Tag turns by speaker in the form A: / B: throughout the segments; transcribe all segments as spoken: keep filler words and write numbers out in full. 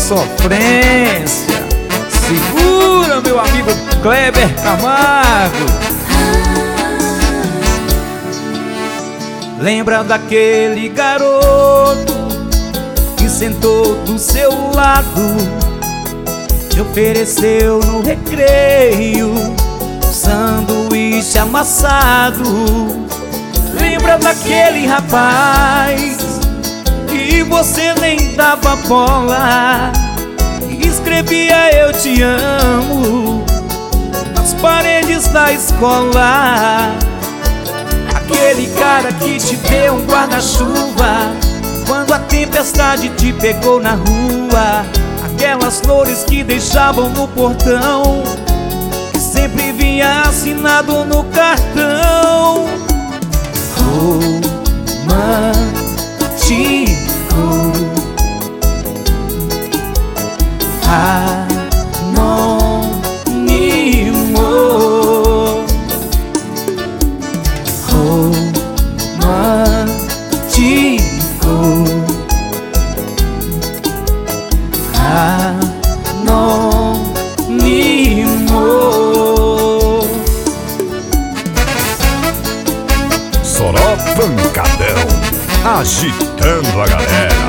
A: sofrência. Segura, meu amigo Kleber Camargo. Lembra daquele garoto que sentou do seu lado, te ofereceu no recreio sanduíche amassado? Lembra daquele rapaz que você nem dava bola, escrevia eu te amo nas paredes da escola? Aquele cara que te deu um guarda-chuva quando a tempestade te pegou na rua. Aquelas flores que deixavam no portão, que sempre vinha assinado no cartão. Romântico, anônimo, romântico, anônimo.
B: Soró Pancadão, agitando a galera.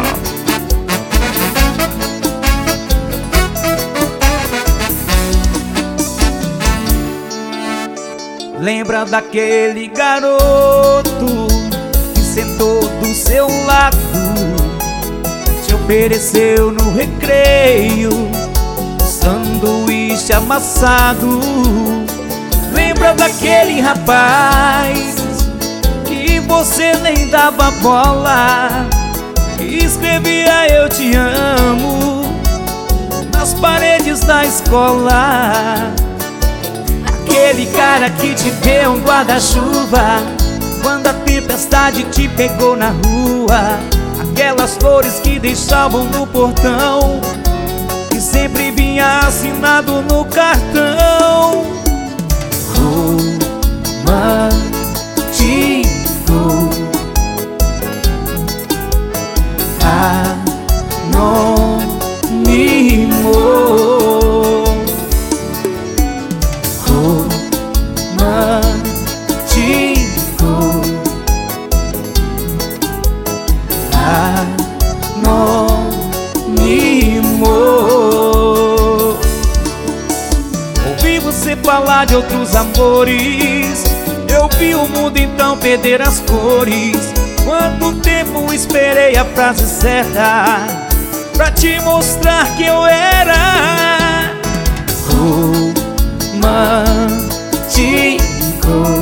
A: Lembra daquele garoto que sentou do seu lado, te ofereceu no recreio sanduíche amassado? Lembra daquele rapaz que você nem dava bola, que escrevia eu te amo nas paredes da escola? Aquele cara que te deu um guarda-chuva quando a tempestade te pegou na rua. Aquelas flores que deixavam no portão, que sempre vinha assinado no cartão. Romântico, anônimo, romântico, anônimo. Ouvi você falar de outros amores, eu vi o mundo então perder as cores. Quanto tempo esperei a frase certa pra te mostrar que eu era romântico,